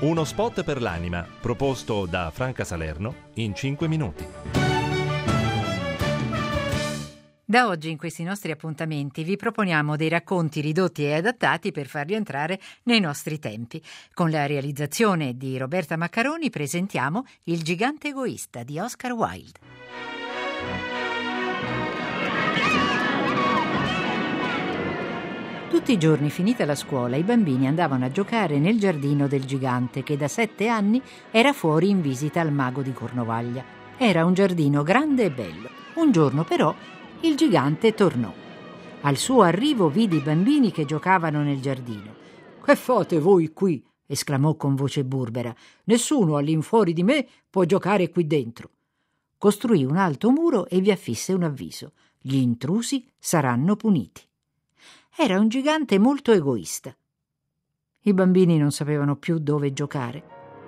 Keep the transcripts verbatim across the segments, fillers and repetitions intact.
Uno spot per l'anima, proposto da Franca Salerno in cinque minuti. Da oggi in questi nostri appuntamenti vi proponiamo dei racconti ridotti e adattati per farli entrare nei nostri tempi. Con la realizzazione di Roberta Maccaroni presentiamo Il gigante egoista di Oscar Wilde. Tutti i giorni, finita la scuola, i bambini andavano a giocare nel giardino del gigante che da sette anni era fuori in visita al mago di Cornovaglia. Era un giardino grande e bello. Un giorno però il gigante tornò. Al suo arrivo vide i bambini che giocavano nel giardino. «Che fate voi qui?» esclamò con voce burbera. «Nessuno all'infuori di me può giocare qui dentro». Costruì un alto muro e vi affisse un avviso: «Gli intrusi saranno puniti». Era un gigante molto egoista. I bambini non sapevano più dove giocare.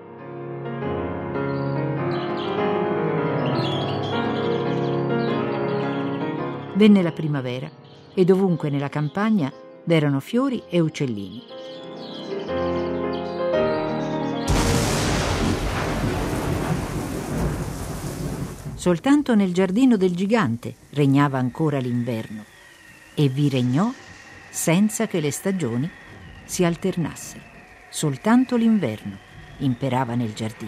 Venne la primavera e dovunque nella campagna v'erano fiori e uccellini. Soltanto nel giardino del gigante regnava ancora l'inverno e vi regnò senza che le stagioni si alternassero. Soltanto l'inverno imperava nel giardino.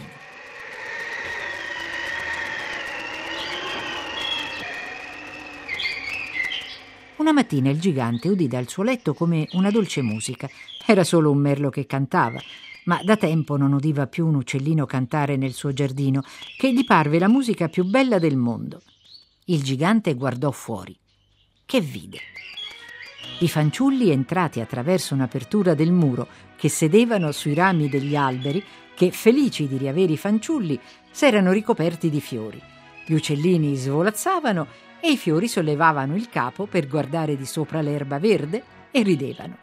Una mattina il gigante udì dal suo letto come una dolce musica. Era solo un merlo che cantava, ma da tempo non udiva più un uccellino cantare nel suo giardino, che gli parve la musica più bella del mondo. Il gigante guardò fuori. Che vide? I fanciulli, entrati attraverso un'apertura del muro, che sedevano sui rami degli alberi, che, felici di riavere i fanciulli, s'erano ricoperti di fiori. Gli uccellini svolazzavano e i fiori sollevavano il capo per guardare di sopra l'erba verde e ridevano.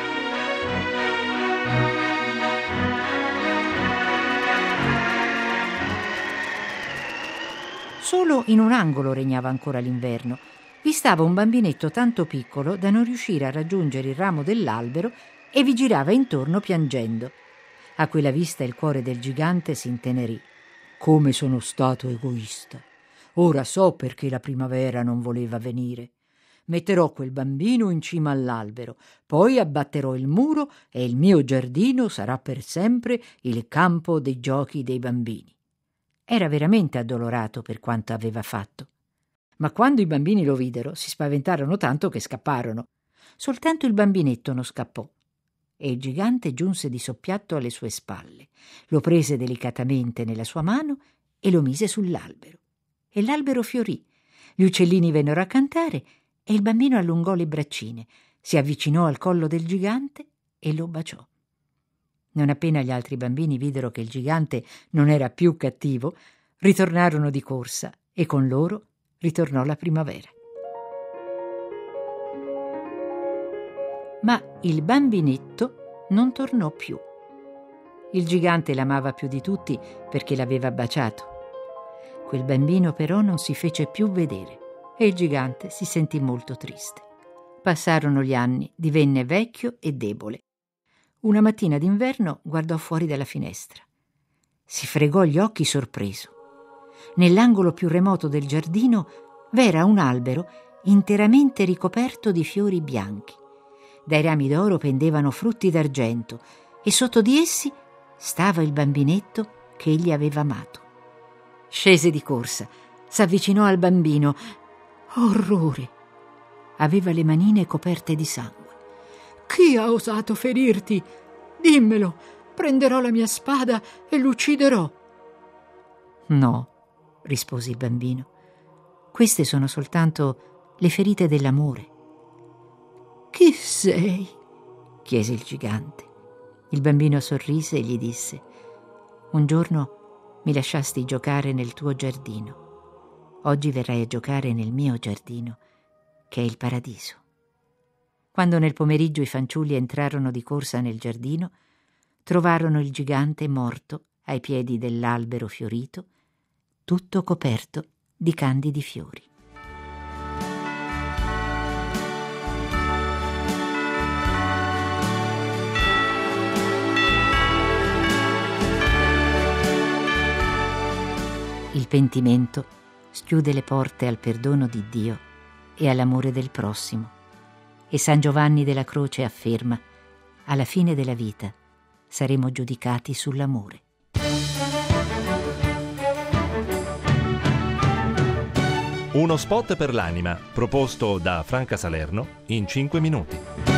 Solo in un angolo regnava ancora l'inverno. Vi stava un bambinetto tanto piccolo da non riuscire a raggiungere il ramo dell'albero e vi girava intorno piangendo. A quella vista il cuore del gigante si intenerì. «Come sono stato egoista! Ora so perché la primavera non voleva venire. Metterò quel bambino in cima all'albero, poi abbatterò il muro e il mio giardino sarà per sempre il campo dei giochi dei bambini». Era veramente addolorato per quanto aveva fatto. Ma quando i bambini lo videro si spaventarono tanto che scapparono. Soltanto il bambinetto non scappò e il gigante giunse di soppiatto alle sue spalle, lo prese delicatamente nella sua mano e lo mise sull'albero. E l'albero fiorì, gli uccellini vennero a cantare e il bambino allungò le braccine, si avvicinò al collo del gigante e lo baciò. Non appena gli altri bambini videro che il gigante non era più cattivo, ritornarono di corsa e con loro ritornò la primavera. Ma il bambinetto non tornò più. Il gigante l'amava più di tutti perché l'aveva baciato. Quel bambino però non si fece più vedere e il gigante si sentì molto triste. Passarono gli anni, divenne vecchio e debole. Una mattina d'inverno guardò fuori dalla finestra. Si fregò gli occhi sorpreso. Nell'angolo più remoto del giardino v'era un albero interamente ricoperto di fiori bianchi. Dai rami d'oro pendevano frutti d'argento e sotto di essi stava il bambinetto che egli aveva amato. Scese di corsa, s'avvicinò al bambino. Orrore! Aveva le manine coperte di sangue. «Chi ha osato ferirti? Dimmelo! Prenderò la mia spada e l'ucciderò!» «No», rispose il bambino, «queste sono soltanto le ferite dell'amore». «Chi sei?» chiese il gigante. Il bambino sorrise e gli disse: «Un giorno mi lasciasti giocare nel tuo giardino. Oggi verrai a giocare nel mio giardino, che è il paradiso». Quando nel pomeriggio i fanciulli entrarono di corsa nel giardino, trovarono il gigante morto ai piedi dell'albero fiorito, tutto coperto di candidi fiori. Il pentimento schiude le porte al perdono di Dio e all'amore del prossimo. E San Giovanni della Croce afferma: alla fine della vita saremo giudicati sull'amore. Uno spot per l'anima, proposto da Franca Salerno in cinque minuti.